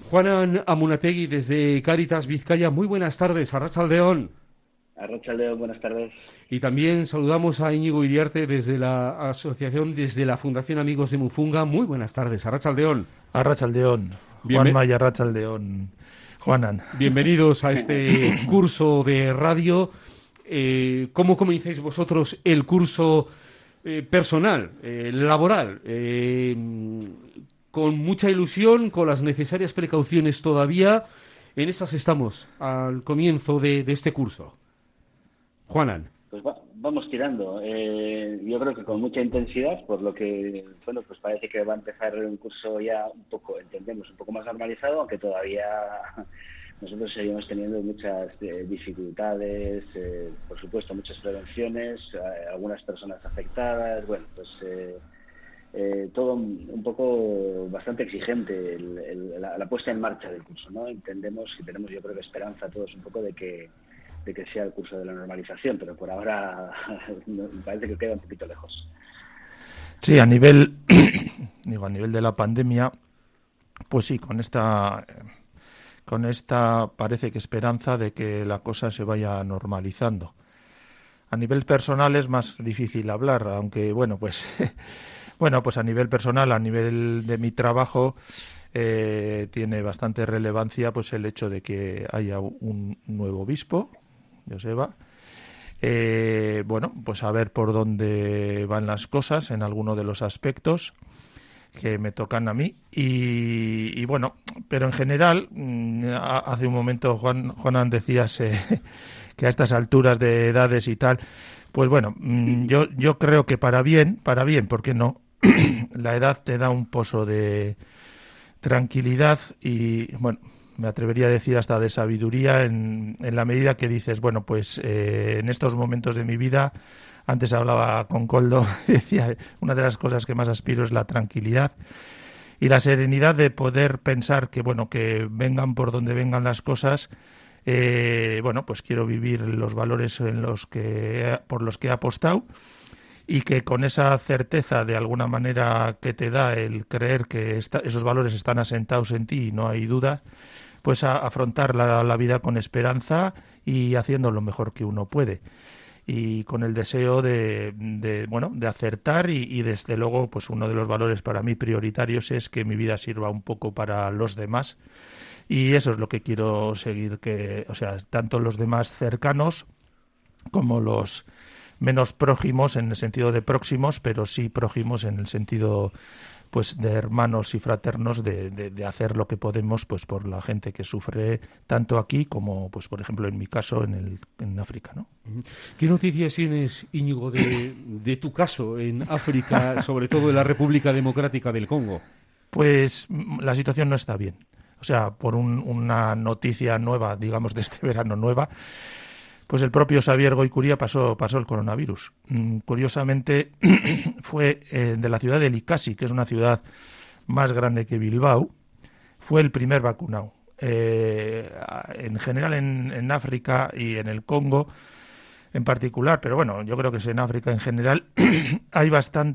Juanan Amunategui desde Cáritas Vizcaya. Muy buenas tardes, Arratsaldeon. Arratsaldeon, buenas tardes. Y también saludamos a Íñigo Iriarte desde la asociación, desde la Fundación Amigos de Mufunga. Muy buenas tardes, Arratsaldeon. Arratsaldeon, Juanma y Arratsaldeon, Juanan. Bienvenidos a este curso de radio. ¿Cómo comenzáis vosotros el curso personal, laboral? Con mucha ilusión, con las necesarias precauciones todavía. En esas estamos al comienzo de este curso. Juanan. Pues vamos tirando. Yo creo que con mucha intensidad, por lo que, bueno, pues parece que va a empezar un curso ya un poco, entendemos, un poco más normalizado, aunque todavía nosotros seguimos teniendo muchas dificultades, por supuesto, muchas prevenciones, algunas personas afectadas, bueno, pues todo un poco bastante exigente la puesta en marcha del curso, ¿no? Entendemos y tenemos, yo creo que esperanza todos un poco de que sea el curso de la normalización, pero por ahora me parece que queda un poquito lejos. Sí, a nivel de la pandemia, pues sí, con esta parece que esperanza de que la cosa se vaya normalizando. A nivel personal es más difícil hablar, aunque pues a nivel personal, a nivel de mi trabajo, tiene bastante relevancia pues el hecho de que haya un nuevo obispo, Joseba. Pues a ver por dónde van las cosas en alguno de los aspectos que me tocan a mí y pero en general, hace un momento Juanan decías que a estas alturas de edades y tal, pues yo creo que para bien, ¿por qué no? La edad te da un pozo de tranquilidad y me atrevería a decir hasta de sabiduría en la medida que dices, en estos momentos de mi vida, antes hablaba con Koldo, decía, una de las cosas que más aspiro es la tranquilidad y la serenidad de poder pensar que que vengan por donde vengan las cosas, quiero vivir los valores por los que he apostado y que con esa certeza de alguna manera que te da el creer que esos valores están asentados en ti y no hay duda, pues a afrontar la vida con esperanza y haciendo lo mejor que uno puede y con el deseo de acertar y desde luego pues uno de los valores para mí prioritarios es que mi vida sirva un poco para los demás y eso es lo que quiero seguir, tanto los demás cercanos como los menos prójimos en el sentido de próximos, pero sí prójimos en el sentido pues de hermanos y fraternos de hacer lo que podemos pues por la gente que sufre tanto aquí como pues por ejemplo en mi caso en África, ¿no? ¿Qué noticias tienes, Íñigo, de tu caso en África, sobre todo en la República Democrática del Congo? Pues la situación no está bien. O sea, por una noticia nueva, digamos de este verano nueva, pues el propio Xavier Goicuría pasó el coronavirus. Curiosamente fue de la ciudad de Likasi, que es una ciudad más grande que Bilbao, fue el primer vacunado. En general en África y en el Congo en particular, pero yo creo que es en África en general, hay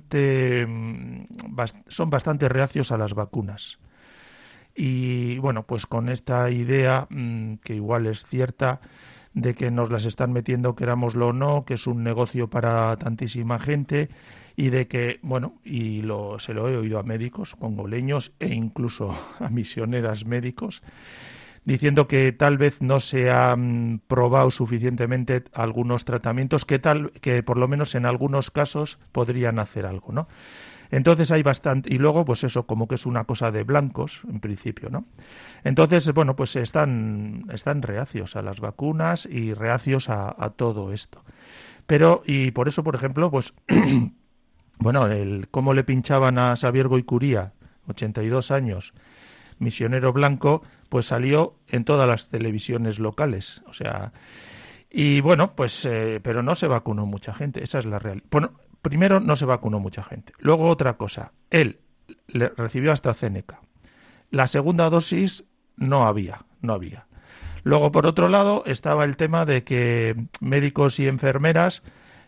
son bastante reacios a las vacunas. Y pues con esta idea, que igual es cierta, de que nos las están metiendo, querámoslo o no, que es un negocio para tantísima gente y de que, se lo he oído a médicos congoleños e incluso a misioneras médicos, diciendo que tal vez no se han probado suficientemente algunos tratamientos que por lo menos en algunos casos podrían hacer algo, ¿no? Entonces hay bastante, y luego pues eso como que es una cosa de blancos en principio, ¿no? Entonces pues están reacios a las vacunas y reacios a todo esto. Pero y por eso, por ejemplo, pues cómo le pinchaban a Xavier Goicuría, 82 años, misionero blanco, pues salió en todas las televisiones locales, o sea, y pero no se vacunó mucha gente, esa es la realidad. Primero, no se vacunó mucha gente. Luego, otra cosa, él recibió AstraZeneca. La segunda dosis no había. Luego, por otro lado, estaba el tema de que médicos y enfermeras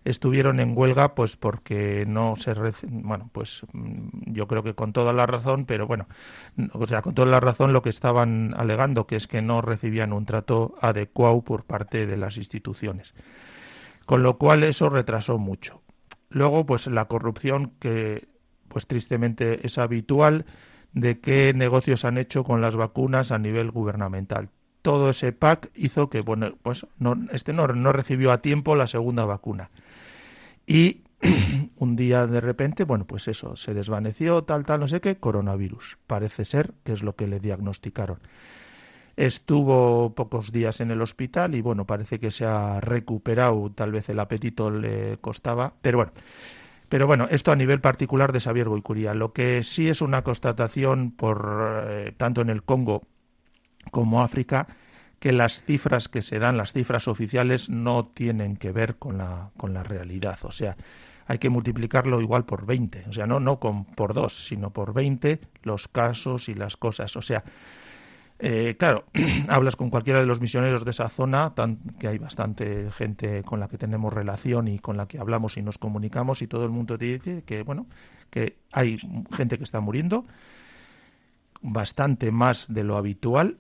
estuvieron en huelga pues porque no se bueno, pues yo creo que con toda la razón, pero bueno, o sea, con toda la razón lo que estaban alegando, que es que no recibían un trato adecuado por parte de las instituciones, con lo cual eso retrasó mucho. Luego pues la corrupción, que pues tristemente es habitual, de qué negocios han hecho con las vacunas a nivel gubernamental. Todo ese pack hizo que, bueno, pues no recibió a tiempo la segunda vacuna. Y un día de repente, bueno, pues eso, se desvaneció, tal, no sé qué, coronavirus. Parece ser que es lo que le diagnosticaron. Estuvo pocos días en el hospital y, bueno, parece que se ha recuperado, tal vez el apetito le costaba, pero bueno, esto a nivel particular de Xavier Goicuría. Lo que sí es una constatación tanto en el Congo como África, que las cifras que se dan, las cifras oficiales, no tienen que ver con la realidad. O sea, hay que multiplicarlo igual por 20. O sea, no por 2, sino por 20 los casos y las cosas. O sea, claro, hablas con cualquiera de los misioneros de esa zona, que hay bastante gente con la que tenemos relación y con la que hablamos y nos comunicamos, y todo el mundo te dice que, bueno, que hay gente que está muriendo, bastante más de lo habitual.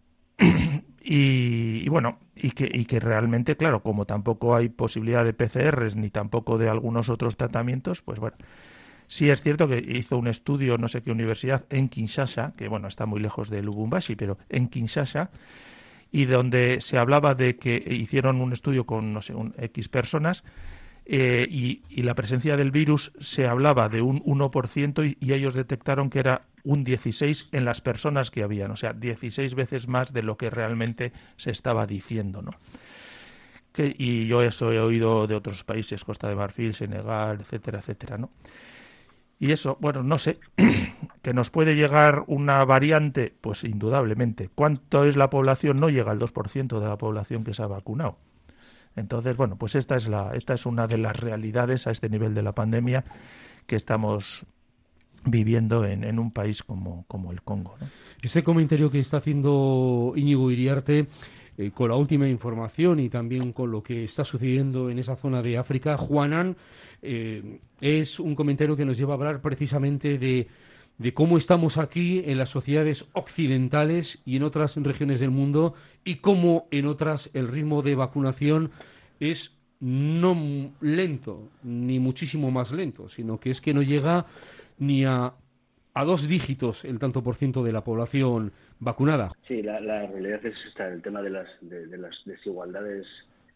Y bueno, y que realmente, claro, como tampoco hay posibilidad de PCRs ni tampoco de algunos otros tratamientos, pues bueno, sí es cierto que hizo un estudio, no sé qué universidad, en Kinshasa, que bueno, está muy lejos de Lubumbashi, pero en Kinshasa, y donde se hablaba de que hicieron un estudio con, no sé, X personas, y la presencia del virus se hablaba de un 1% y ellos detectaron que era un 16 en las personas que habían, o sea, 16 veces más de lo que realmente se estaba diciendo, ¿no? Y yo eso he oído de otros países, Costa de Marfil, Senegal, etcétera, etcétera, ¿no? Y eso, bueno, no sé, que nos puede llegar una variante, pues indudablemente. ¿Cuánto es la población? No llega al 2% de la población que se ha vacunado. Entonces, bueno, pues esta es una de las realidades a este nivel de la pandemia que estamos viviendo en un país como el Congo, ¿no? Ese comentario que está haciendo Íñigo Iriarte, con la última información y también con lo que está sucediendo en esa zona de África, Juanan, es un comentario que nos lleva a hablar precisamente de cómo estamos aquí en las sociedades occidentales y en otras regiones del mundo, y cómo en otras el ritmo de vacunación es no lento, ni muchísimo más lento, sino que es que no llega ni a 2 dígitos el tanto por ciento de la población vacunada. Sí, la realidad es esta, el tema de las desigualdades.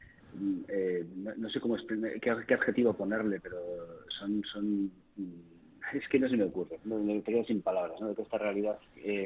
No sé qué adjetivo ponerle, pero son es que no se me ocurre, me quedo sin palabras, ¿no? De toda esta realidad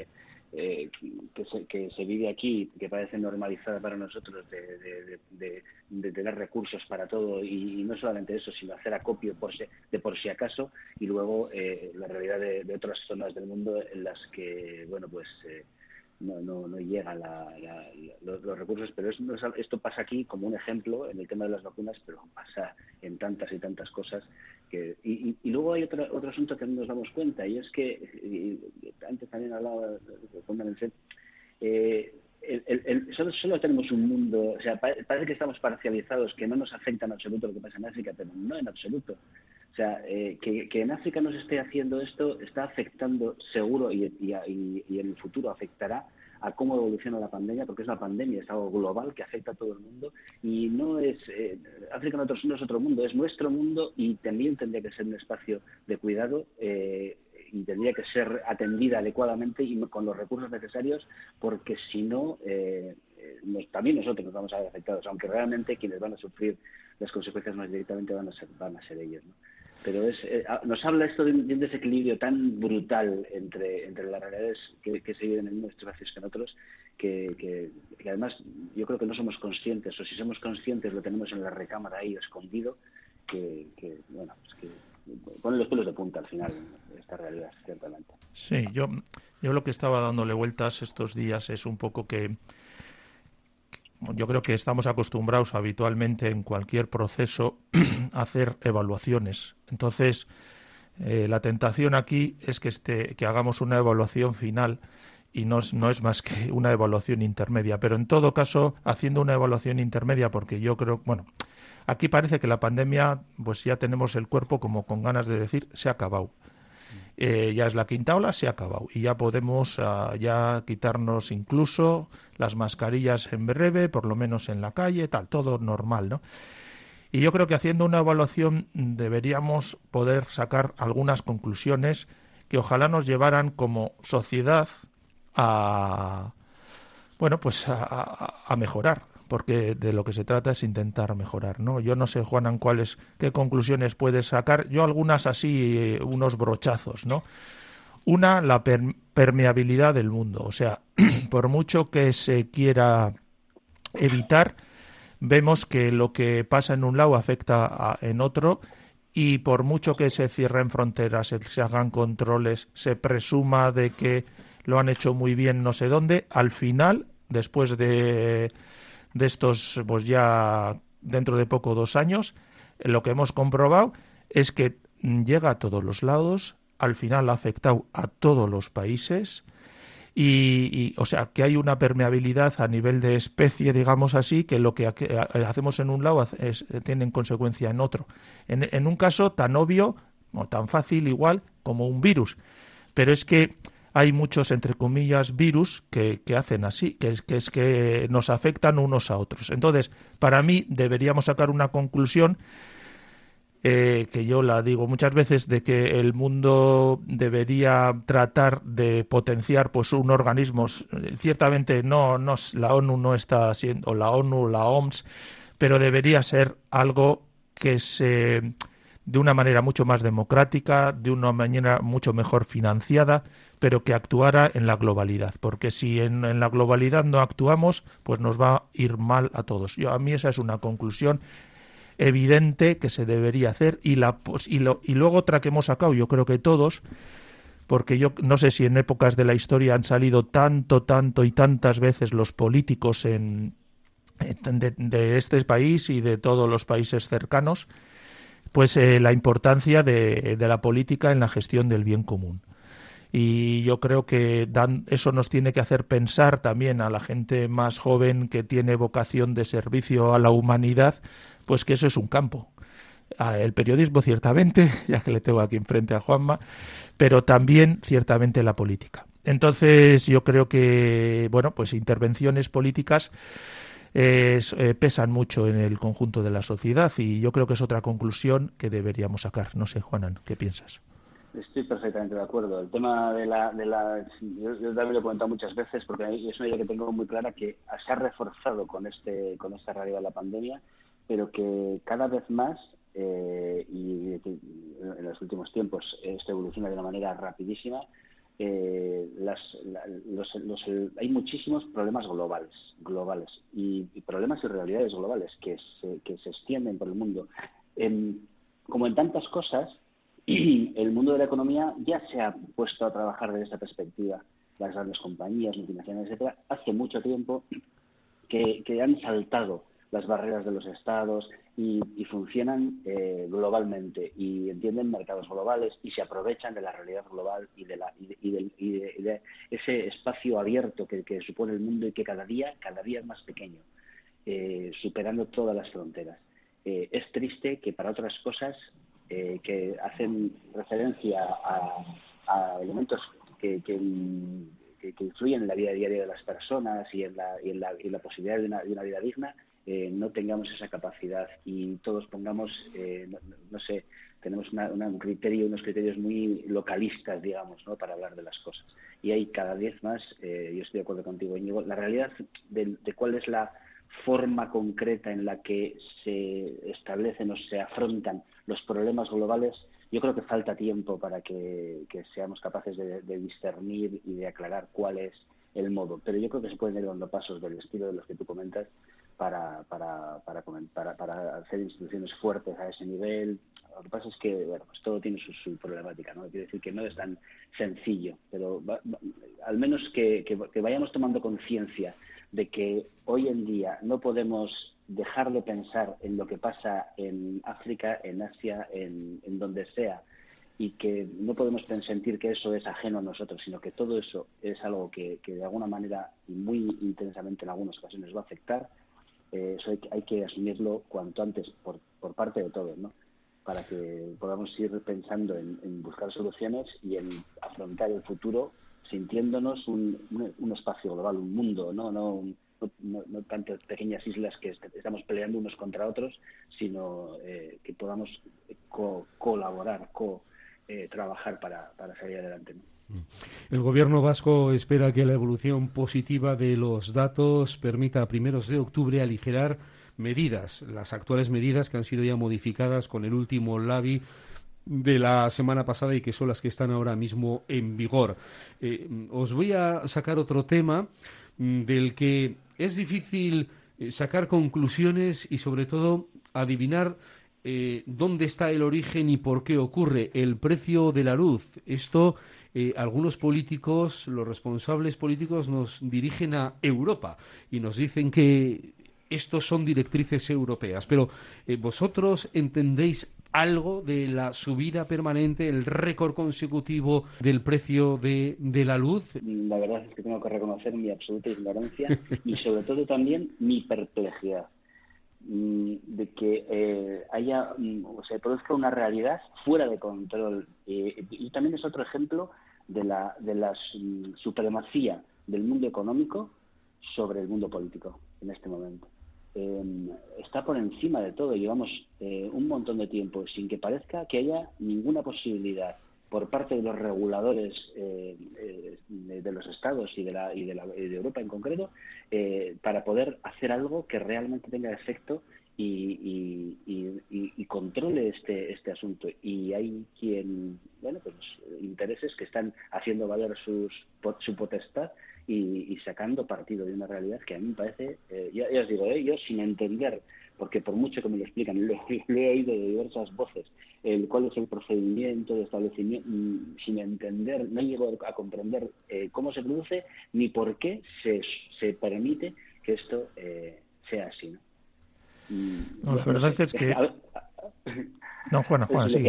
que se vive aquí, que parece normalizada para nosotros, de tener recursos para todo, y no solamente eso, sino hacer acopio por si acaso, y luego la realidad de otras zonas del mundo en las que, bueno, pues no llegan los recursos. Pero esto pasa aquí como un ejemplo en el tema de las vacunas, pero pasa en tantas y tantas cosas. Y luego hay otro asunto que no nos damos cuenta, y es que antes también hablaba con Manuel, solo tenemos un mundo, o sea, parece que estamos parcializados, que no nos afecta en absoluto lo que pasa en África, pero no en absoluto. O sea, que en África no se esté haciendo esto está afectando seguro, y en el futuro afectará a cómo evoluciona la pandemia, porque es una pandemia, es algo global que afecta a todo el mundo, y no es África no es otro mundo, es nuestro mundo, y también tendría que ser un espacio de cuidado, y tendría que ser atendida adecuadamente y con los recursos necesarios, porque si no, también nosotros nos vamos a ver afectados, aunque realmente quienes van a sufrir las consecuencias más directamente van a ser ellos, ¿no? Pero nos habla esto de un desequilibrio tan brutal entre las realidades que se viven en unos espacios que en otros, que además yo creo que no somos conscientes, o si somos conscientes lo tenemos en la recámara ahí escondido, que bueno, pues que pone los pelos de punta al final esta realidad, ciertamente. Sí, yo lo que estaba dándole vueltas estos días es un poco que yo creo que estamos acostumbrados habitualmente en cualquier proceso a hacer evaluaciones. Entonces, la tentación aquí es que hagamos una evaluación final, y no es más que una evaluación intermedia. Pero en todo caso, haciendo una evaluación intermedia, porque yo creo, bueno, Aquí parece que la pandemia, pues ya tenemos el cuerpo como con ganas de decir, se ha acabado. Ya es la quinta ola, se ha acabado. Y ya podemos ya quitarnos incluso las mascarillas en breve, por lo menos en la calle, tal, todo normal, ¿no? Y yo creo que haciendo una evaluación deberíamos poder sacar algunas conclusiones que ojalá nos llevaran como sociedad a, bueno, pues a mejorar, porque de lo que se trata es intentar mejorar, ¿no? Yo no sé, Juanan, qué conclusiones puedes sacar. Yo algunas así, unos brochazos, ¿no? Una, la permeabilidad del mundo. O sea, por mucho que se quiera evitar, vemos que lo que pasa en un lado afecta en otro, y por mucho que se cierren fronteras, se hagan controles, se presuma de que lo han hecho muy bien no sé dónde, al final, después de estos, pues ya dentro de poco 2 años, lo que hemos comprobado es que llega a todos los lados, al final ha afectado a todos los países. O sea, que hay una permeabilidad a nivel de especie, digamos así, que lo que hacemos en un lado tiene en consecuencia en otro. En un caso tan obvio, o tan fácil igual, como un virus. Pero es que hay muchos, entre comillas, virus que hacen así, que nos afectan unos a otros. Entonces, para mí, deberíamos sacar una conclusión, que yo la digo muchas veces, de que el mundo debería tratar de potenciar pues un organismo, ciertamente no la ONU no está siendo, o la ONU, la OMS, pero debería ser algo que se de una manera mucho más democrática, de una manera mucho mejor financiada, pero que actuara en la globalidad, porque si en la globalidad no actuamos, pues nos va a ir mal a todos. A mí esa es una conclusión evidente que se debería hacer, y luego otra que hemos sacado, yo creo que todos, porque yo no sé si en épocas de la historia han salido tanto y tantas veces los políticos de este país y de todos los países cercanos, pues la importancia de la política en la gestión del bien común. Y yo creo que eso nos tiene que hacer pensar también a la gente más joven que tiene vocación de servicio a la humanidad, pues que eso es un campo. El periodismo, ciertamente, ya que le tengo aquí enfrente a Juanma, pero también, ciertamente, la política. Entonces, yo creo que, bueno, pues intervenciones políticas pesan mucho en el conjunto de la sociedad, y yo creo que es otra conclusión que deberíamos sacar. No sé, Juanan, ¿qué piensas? Estoy perfectamente de acuerdo. El tema yo también lo he comentado muchas veces, porque es una idea que tengo muy clara, que se ha reforzado con esta realidad de la pandemia, pero que cada vez más, y en los últimos tiempos esto evoluciona de una manera rapidísima, hay muchísimos problemas globales y problemas y realidades globales que se extienden por el mundo. Como en tantas cosas, el mundo de la economía ya se ha puesto a trabajar desde esa perspectiva. Las grandes compañías, multinacionales, etcétera, hace mucho tiempo que han saltado las barreras de los estados y funcionan globalmente, y entienden mercados globales y se aprovechan de la realidad global y de ese espacio abierto que supone el mundo, y que cada día es más pequeño, superando todas las fronteras. Es triste que para otras cosas que hacen referencia a elementos que influyen en la vida diaria de las personas y en la posibilidad de una vida digna, no tengamos esa capacidad, y todos pongamos, no sé, tenemos unos criterios muy localistas, digamos, ¿no?, para hablar de las cosas. Y hay cada vez más, yo estoy de acuerdo contigo, Íñigo, la realidad de cuál es la forma concreta en la que se establecen o se afrontan los problemas globales. Yo creo que falta tiempo para que seamos capaces de discernir y de aclarar cuál es el modo, pero yo creo que se pueden ir dando pasos del estilo de los que tú comentas para hacer instituciones fuertes a ese nivel. Lo que pasa es que, bueno, pues todo tiene su problemática, ¿no? Quiere decir que no es tan sencillo, pero al menos que vayamos tomando conciencia de que hoy en día no podemos dejar de pensar en lo que pasa en África, en Asia, en donde sea, y que no podemos sentir que eso es ajeno a nosotros, sino que todo eso es algo que de alguna manera y muy intensamente en algunas ocasiones va a afectar. eso hay que asumirlo cuanto antes por parte de todos, ¿no? Para que podamos ir pensando en buscar soluciones y en afrontar el futuro sintiéndonos un espacio global, un mundo, no tantas pequeñas islas que estamos peleando unos contra otros, sino que podamos colaborar, trabajar para salir adelante, ¿no? El gobierno vasco espera que la evolución positiva de los datos permita a primeros de octubre aligerar las actuales medidas que han sido ya modificadas con el último Labi de la semana pasada y que son las que están ahora mismo en vigor. Os voy a sacar otro tema del que es difícil sacar conclusiones y sobre todo adivinar dónde está el origen y por qué ocurre el precio de la luz. Esto algunos políticos, los responsables políticos nos dirigen a Europa y nos dicen que estos son directrices europeas, pero ¿vosotros entendéis algo de la subida permanente, el récord consecutivo del precio de la luz? La verdad es que tengo que reconocer mi absoluta ignorancia y sobre todo también mi perplejidad de que se produzca una realidad fuera de control. Y también es otro ejemplo de la supremacía del mundo económico sobre el mundo político en este momento. Está por encima de todo. Llevamos un montón de tiempo sin que parezca que haya ninguna posibilidad por parte de los reguladores de los estados y de Europa en concreto para poder hacer algo que realmente tenga efecto y controle este asunto. Y hay intereses que están haciendo valer su potestad y sacando partido de una realidad que a mí me parece, ya os digo, yo sin entender, porque por mucho que me lo explican, lo he oído de diversas voces, cuál es el procedimiento de establecimiento, sin entender, no llego a comprender cómo se produce ni por qué se permite que esto sea así, ¿no? No, la verdad es que... No, Juan, sigue.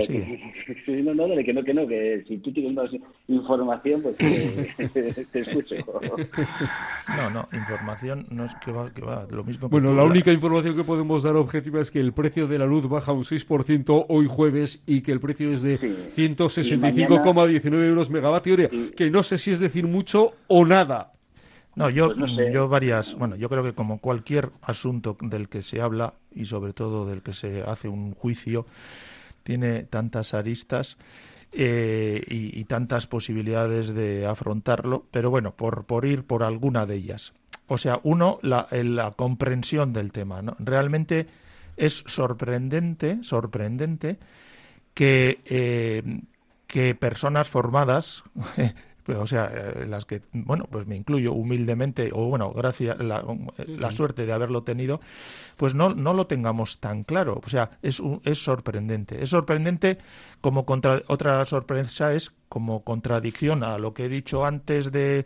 Que si tú tienes más información, pues te escucho. No, información no es que va, lo mismo. Bueno, la única información que podemos dar objetiva es que el precio de la luz baja un 6% hoy jueves y que el precio es de 165,19 euros megavatio hora, que no sé si es decir mucho o nada. No, yo creo que como cualquier asunto del que se habla y sobre todo del que se hace un juicio, tiene tantas aristas y tantas posibilidades de afrontarlo, pero bueno, por ir por alguna de ellas. O sea, la comprensión del tema, ¿no? Realmente es sorprendente que personas formadas o sea, las que, pues me incluyo humildemente, gracias la suerte de haberlo tenido, pues no lo tengamos tan claro. O sea, es sorprendente. Es sorprendente como otra sorpresa es como contradicción a lo que he dicho antes del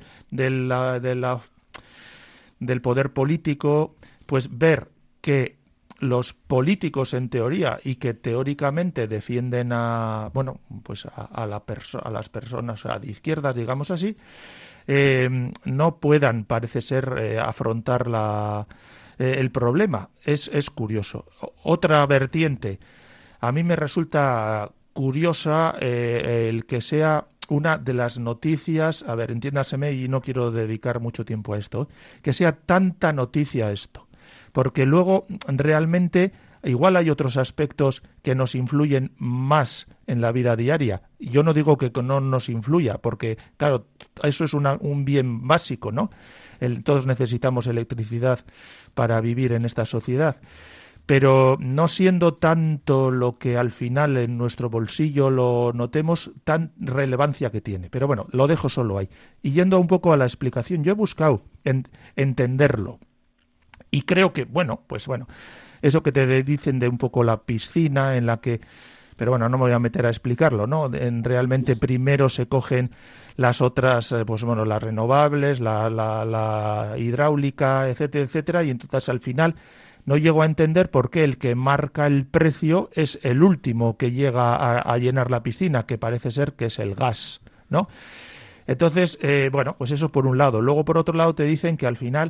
poder político, pues ver que los políticos en teoría y que teóricamente defienden a las personas de izquierdas, digamos así, no puedan, parece ser, afrontar el problema. Es curioso. Otra vertiente, a mí me resulta curiosa el que sea una de las noticias, a ver, entiéndaseme y no quiero dedicar mucho tiempo a esto, que sea tanta noticia esto. Porque luego realmente igual hay otros aspectos que nos influyen más en la vida diaria. Yo no digo que no nos influya, porque claro, eso es un bien básico, ¿no? Todos necesitamos electricidad para vivir en esta sociedad. Pero no siendo tanto lo que al final en nuestro bolsillo lo notemos, tan relevancia que tiene. Pero bueno, lo dejo solo ahí. Y yendo un poco a la explicación, yo he buscado entenderlo. Y creo que, eso que te dicen de un poco la piscina en la que... Pero bueno, no me voy a meter a explicarlo, ¿no? Realmente primero se cogen las otras, las renovables, la hidráulica, etcétera, etcétera, y entonces al final no llego a entender por qué el que marca el precio es el último que llega a llenar la piscina, que parece ser que es el gas, ¿no? Entonces, pues eso por un lado. Luego, por otro lado, te dicen que al final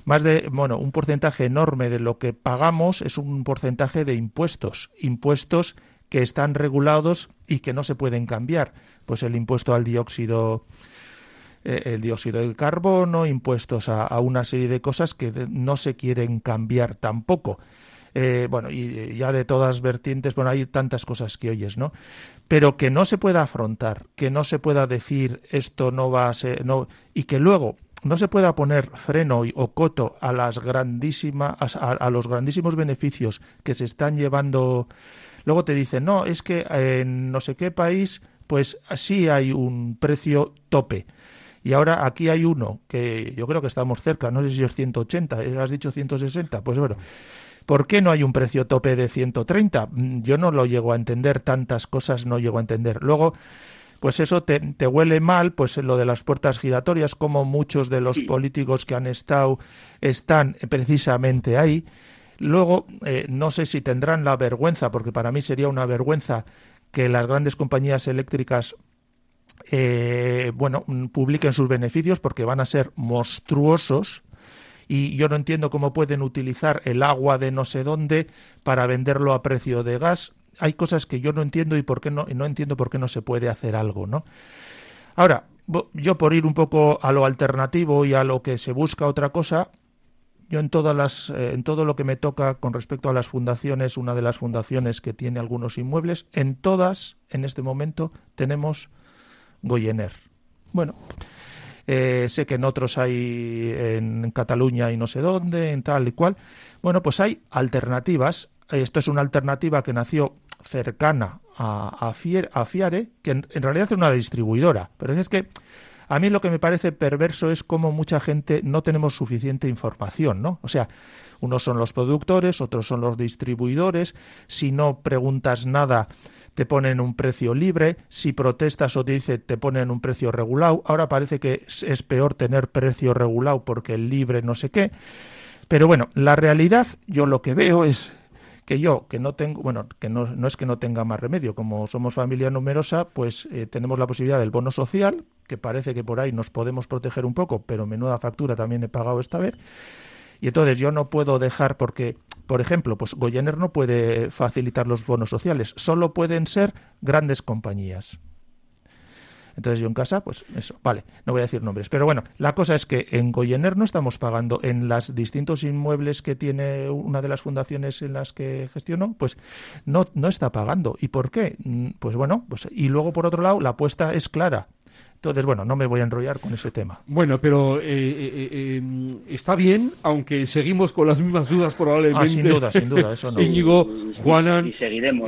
un porcentaje enorme de lo que pagamos es un porcentaje de impuestos que están regulados y que no se pueden cambiar. Pues el impuesto al dióxido del carbono, impuestos a una serie de cosas que no se quieren cambiar tampoco. Y ya de todas vertientes, hay tantas cosas que oyes, ¿no? Pero que no se pueda afrontar, que no se pueda decir esto no va a ser, no, y que luego no se pueda poner freno o coto a los grandísimos beneficios que se están llevando. Luego te dicen, no, es que en no sé qué país, pues sí hay un precio tope. Y ahora aquí hay uno que yo creo que estamos cerca, no sé si es 180, has dicho 160, pues bueno. ¿Por qué no hay un precio tope de 130? Yo no lo llego a entender, tantas cosas no llego a entender. Luego, pues eso te huele mal, pues lo de las puertas giratorias, como muchos de los políticos que han están precisamente ahí. Luego, no sé si tendrán la vergüenza, porque para mí sería una vergüenza que las grandes compañías eléctricas publiquen sus beneficios, porque van a ser monstruosos. Y yo no entiendo cómo pueden utilizar el agua de no sé dónde para venderlo a precio de gas. Hay cosas que yo no entiendo y no entiendo por qué no se puede hacer algo, ¿no? Ahora, yo por ir un poco a lo alternativo y a lo que se busca otra cosa, yo en todo lo que me toca con respecto a las fundaciones, una de las fundaciones que tiene algunos inmuebles, en todas, en este momento, tenemos Goyener. Bueno, sé que en otros hay en Cataluña y no sé dónde, en tal y cual. Bueno, pues hay alternativas. Esto es una alternativa que nació cercana a Fiare, que en realidad es una distribuidora. Pero es que a mí lo que me parece perverso es cómo mucha gente no tenemos suficiente información, ¿no? O sea, unos son los productores, otros son los distribuidores. Si no preguntas nada, te ponen un precio libre, si protestas o te ponen un precio regulado. Ahora parece que es peor tener precio regulado porque el libre no sé qué. Pero bueno, la realidad, yo lo que veo es que no tengo, que no es que no tenga más remedio, como somos familia numerosa, pues tenemos la posibilidad del bono social, que parece que por ahí nos podemos proteger un poco, pero menuda factura también he pagado esta vez. Y entonces yo no puedo dejar porque, por ejemplo, pues Goyener no puede facilitar los bonos sociales, solo pueden ser grandes compañías. Entonces yo en casa, pues eso, vale, no voy a decir nombres. Pero bueno, la cosa es que en Goyener no estamos pagando, en los distintos inmuebles que tiene una de las fundaciones en las que gestiono, pues no está pagando. ¿Y por qué? Pues bueno, pues y luego por otro lado la apuesta es clara. Entonces, bueno, no me voy a enrollar con ese tema. Bueno, pero está bien, aunque seguimos con las mismas dudas probablemente. Sin duda, eso no. Íñigo, Juanan, y seguiremos.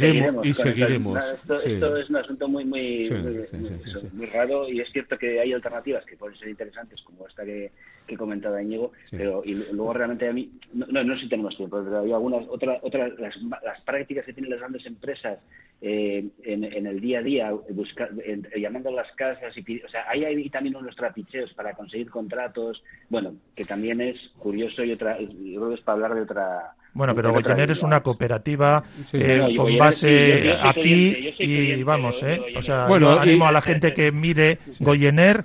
Esto es un asunto muy raro, y es cierto que hay alternativas que pueden ser interesantes, como esta que comentaba Íñigo, pero y luego realmente a mí, no sé si tenemos tiempo, pero hay algunas otras las prácticas que tienen las grandes empresas en el día a día, llamando a las casas, hay también unos trapicheos para conseguir contratos, bueno, que también es curioso y yo creo que es para hablar de otra. Bueno, pero Goyener es una cooperativa con base aquí y vamos, o sea, yo animo a la gente que mire Goyener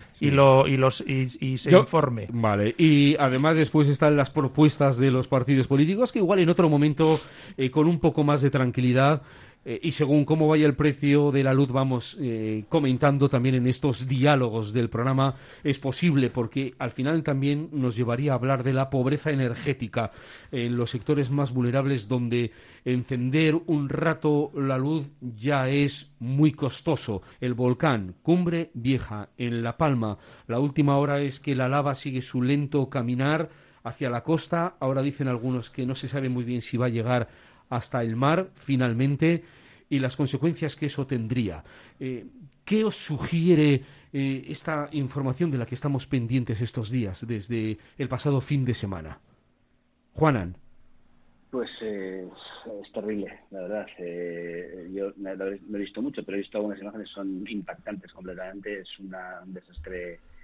y se informe. Vale, y además después están las propuestas de los partidos políticos que igual en otro momento, con un poco más de tranquilidad, y según cómo vaya el precio de la luz vamos comentando también en estos diálogos del programa, es posible, porque al final también nos llevaría a hablar de la pobreza energética en los sectores más vulnerables, donde encender un rato la luz ya es muy costoso. El volcán Cumbre Vieja en La Palma, la última hora es que la lava sigue su lento caminar hacia la costa. Ahora dicen algunos que no se sabe muy bien si va a llegar hasta el mar finalmente, y las consecuencias que eso tendría. ¿Qué os sugiere esta información de la que estamos pendientes estos días desde el pasado fin de semana? Juanan. Pues es terrible, la verdad. Yo no he visto mucho, pero he visto algunas imágenes, son impactantes completamente. Es un desastre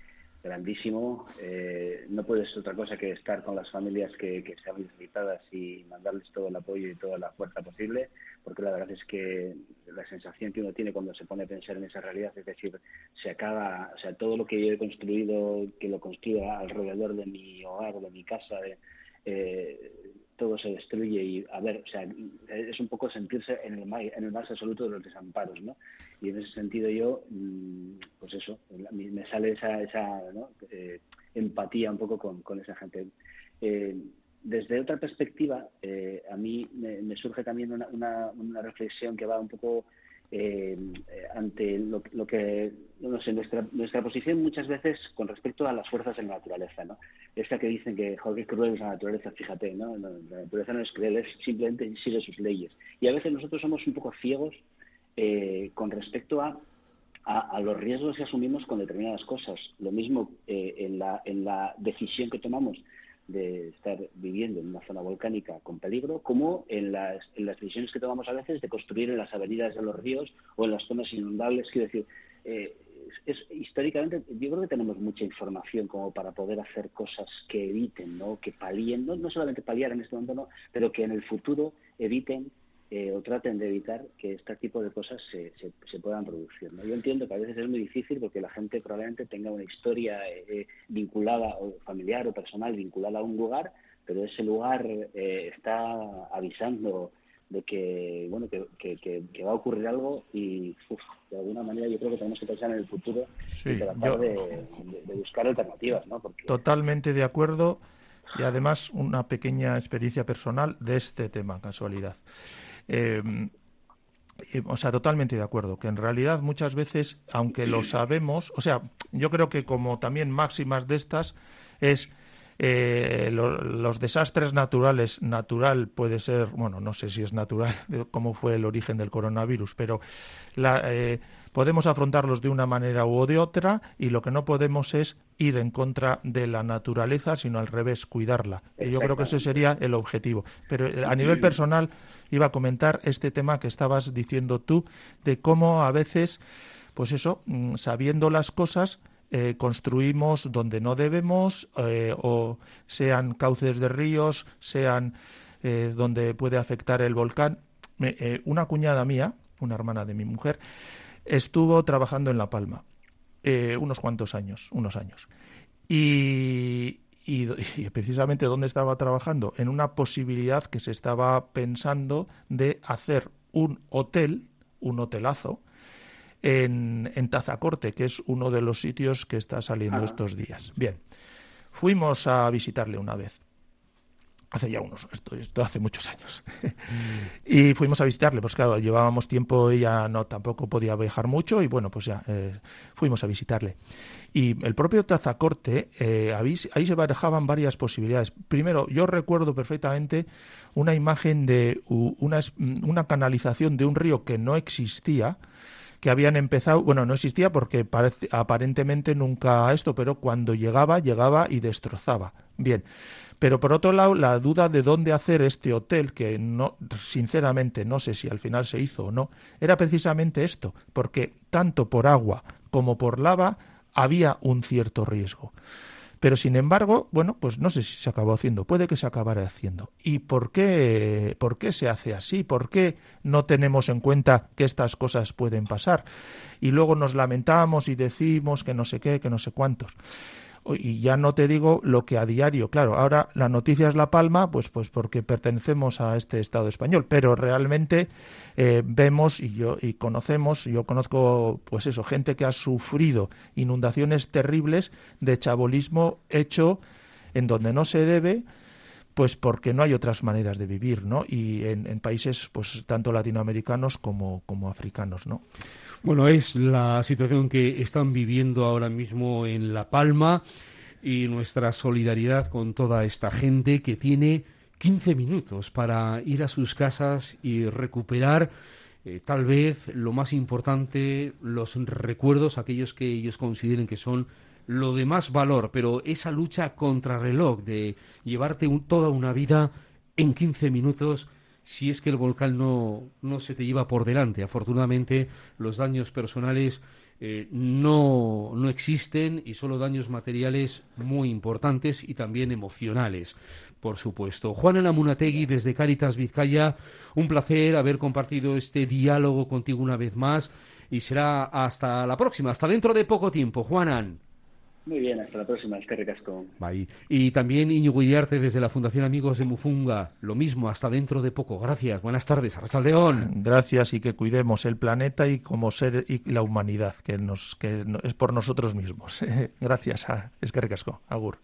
grandísimo. No puede ser otra cosa que estar con las familias que se han visto afectadas y mandarles todo el apoyo y toda la fuerza posible, porque la verdad es que la sensación que uno tiene cuando se pone a pensar en esa realidad, es decir, se acaba, o sea, todo lo que yo he construido, que lo construyo alrededor de mi hogar, de mi casa, todo se destruye y, a ver, o sea, es un poco sentirse en el más absoluto de los desamparos, ¿no? Y en ese sentido yo, pues eso, me sale esa ¿no? Empatía un poco con esa gente. Desde otra perspectiva, a mí me surge también una reflexión que va un poco ante lo que, no sé, nuestra posición muchas veces con respecto a las fuerzas de la naturaleza, ¿no? Esta que dicen que, joder, qué cruel es la naturaleza, fíjate, ¿no? La naturaleza no es cruel, es simplemente sigue sus leyes. Y a veces nosotros somos un poco ciegos con respecto a los riesgos que asumimos con determinadas cosas. Lo mismo en la decisión que tomamos de estar viviendo en una zona volcánica con peligro, como en las decisiones que tomamos a veces de construir en las avenidas de los ríos o en las zonas inundables. Quiero decir, históricamente yo creo que tenemos mucha información como para poder hacer cosas que eviten, ¿no? Que palíen, no solamente paliar en este momento, no, pero que en el futuro eviten o traten de evitar que este tipo de cosas se puedan producir, ¿no? Yo entiendo que a veces es muy difícil porque la gente probablemente tenga una historia vinculada, o familiar o personal, vinculada a un lugar, pero ese lugar está avisando de que, bueno, que va a ocurrir algo y, de alguna manera yo creo que tenemos que pensar en el futuro y tratar de buscar alternativas, ¿no? Porque... Totalmente de acuerdo, y además una pequeña experiencia personal de este tema, casualidad. O sea, totalmente de acuerdo, que en realidad muchas veces, aunque lo sabemos, o sea, yo creo que como también máximas de estas es los desastres naturales, natural puede ser, bueno, no sé si es natural, cómo fue el origen del coronavirus, pero podemos afrontarlos de una manera u de otra, y lo que no podemos es ir en contra de la naturaleza, sino al revés, cuidarla. Y yo creo que ese sería el objetivo. Pero a nivel personal iba a comentar este tema que estabas diciendo tú, de cómo a veces, pues eso, sabiendo las cosas, construimos donde no debemos, o sean cauces de ríos, sean donde puede afectar el volcán. Una cuñada mía, una hermana de mi mujer, estuvo trabajando en La Palma unos años. Y precisamente ¿dónde estaba trabajando? En una posibilidad que se estaba pensando de hacer un hotelazo, en Tazacorte, que es uno de los sitios que está saliendo estos días. Bien, fuimos a visitarle una vez. Hace ya esto hace muchos años. Y fuimos a visitarle, pues claro, llevábamos tiempo, ella tampoco podía viajar mucho, y bueno, pues ya fuimos a visitarle. Y el propio Tazacorte, ahí se barajaban varias posibilidades. Primero, yo recuerdo perfectamente una imagen de una canalización de un río que no existía, que habían empezado, bueno, no existía porque aparentemente nunca pero cuando llegaba y destrozaba. Bien, pero por otro lado, la duda de dónde hacer este hotel, que no, sinceramente no sé si al final se hizo o no, era precisamente esto, porque tanto por agua como por lava había un cierto riesgo. Pero, sin embargo, bueno, pues no sé si se acabó haciendo, puede que se acabara haciendo. ¿Y por qué se hace así? ¿Por qué no tenemos en cuenta que estas cosas pueden pasar? Y luego nos lamentamos y decimos que no sé qué, que no sé cuántos. Y ya no te digo lo que a diario, claro, ahora la noticia es La Palma, pues porque pertenecemos a este Estado español, pero realmente vemos yo conozco, pues eso, gente que ha sufrido inundaciones terribles de chabolismo hecho en donde no se debe, pues porque no hay otras maneras de vivir, ¿no? Y en países, pues tanto latinoamericanos como africanos, ¿no? Bueno, es la situación que están viviendo ahora mismo en La Palma, y nuestra solidaridad con toda esta gente que tiene 15 minutos para ir a sus casas y recuperar tal vez lo más importante, los recuerdos, aquellos que ellos consideren que son lo de más valor, pero esa lucha contrarreloj de llevarte toda una vida en 15 minutos, si es que el volcán no se te lleva por delante. Afortunadamente, los daños personales no existen, y solo daños materiales muy importantes y también emocionales, por supuesto. Juanan Amunategui, desde Cáritas Vizcaya, un placer haber compartido este diálogo contigo una vez más, y será hasta la próxima, hasta dentro de poco tiempo, Juanan. Muy bien, hasta la próxima, eskerrik asko. Bye. Y también Íñigo Iriarte, desde la Fundación Amigos de Mufunga, lo mismo, hasta dentro de poco. Gracias, buenas tardes, arratsaldeon. Gracias, y que cuidemos el planeta y como ser y la humanidad, que es por nosotros mismos. Gracias, eskerrik asko, agur.